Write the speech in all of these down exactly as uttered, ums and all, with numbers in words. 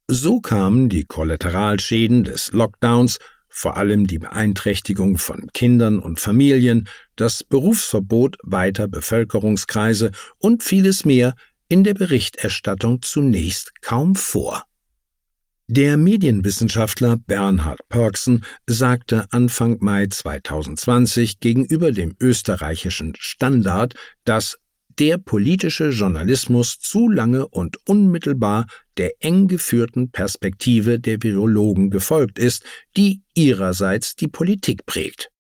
So kamen die Kollateralschäden des Lockdowns, vor allem die Beeinträchtigung von Kindern und Familien, das Berufsverbot weiter Bevölkerungskreise und vieles mehr in der Berichterstattung zunächst kaum vor. Der Medienwissenschaftler Bernhard Pörksen sagte Anfang Mai zweitausendzwanzig gegenüber dem österreichischen Standard, dass der politische Journalismus zu lange und unmittelbar der eng geführten Perspektive der Virologen gefolgt ist, die ihrerseits die Politik prägt.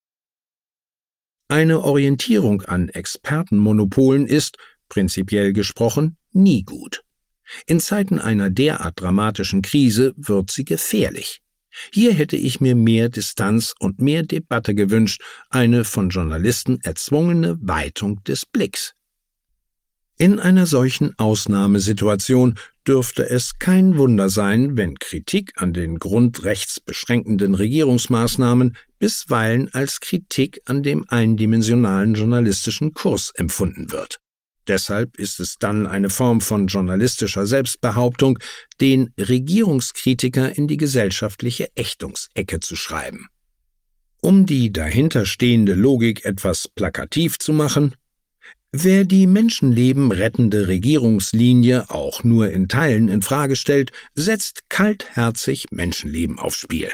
Eine Orientierung an Expertenmonopolen ist, prinzipiell gesprochen, nie gut. In Zeiten einer derart dramatischen Krise wird sie gefährlich. Hier hätte ich mir mehr Distanz und mehr Debatte gewünscht, eine von Journalisten erzwungene Weitung des Blicks. In einer solchen Ausnahmesituation dürfte es kein Wunder sein, wenn Kritik an den grundrechtsbeschränkenden Regierungsmaßnahmen bisweilen als Kritik an dem eindimensionalen journalistischen Kurs empfunden wird. Deshalb ist es dann eine Form von journalistischer Selbstbehauptung, den Regierungskritiker in die gesellschaftliche Ächtungsecke zu schreiben. Um die dahinterstehende Logik etwas plakativ zu machen: Wer die Menschenleben rettende Regierungslinie auch nur in Teilen in Frage stellt, setzt kaltherzig Menschenleben aufs Spiel.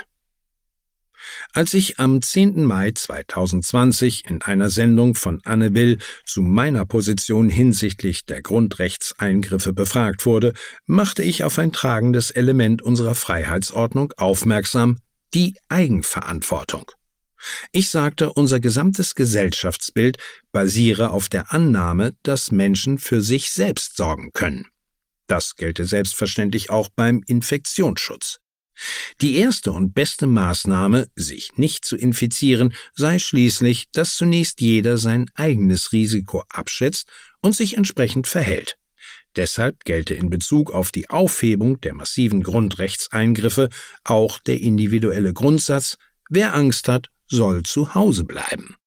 Als ich am zehnten Mai zweitausendzwanzig in einer Sendung von Anne Will zu meiner Position hinsichtlich der Grundrechtseingriffe befragt wurde, machte ich auf ein tragendes Element unserer Freiheitsordnung aufmerksam: die Eigenverantwortung. Ich sagte, unser gesamtes Gesellschaftsbild basiere auf der Annahme, dass Menschen für sich selbst sorgen können. Das gelte selbstverständlich auch beim Infektionsschutz. Die erste und beste Maßnahme, sich nicht zu infizieren, sei schließlich, dass zunächst jeder sein eigenes Risiko abschätzt und sich entsprechend verhält. Deshalb gelte in Bezug auf die Aufhebung der massiven Grundrechtseingriffe auch der individuelle Grundsatz: Wer Angst hat, soll zu Hause bleiben.